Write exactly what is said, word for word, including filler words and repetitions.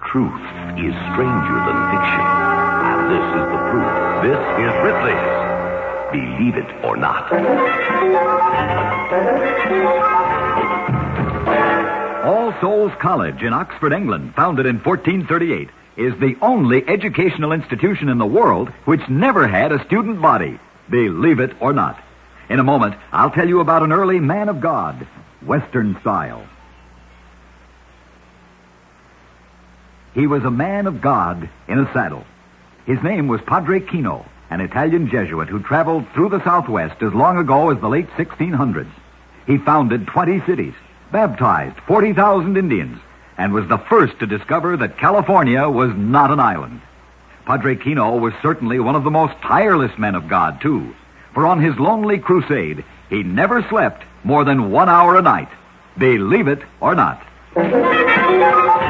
Truth is stranger than fiction. And this is the proof. This is Ripley's Believe It or Not. All Souls College in Oxford, England, founded in fourteen thirty-eight, is the only educational institution in the world which never had a student body. Believe it or not. In a moment, I'll tell you about an early man of God, Western style. He was a man of God in a saddle. His name was Padre Kino, an Italian Jesuit who traveled through the Southwest as long ago as the late sixteen hundreds. He founded twenty cities, baptized forty thousand Indians, and was the first to discover that California was not an island. Padre Kino was certainly one of the most tireless men of God, too, for on his lonely crusade, he never slept more than one hour a night. Believe it or not.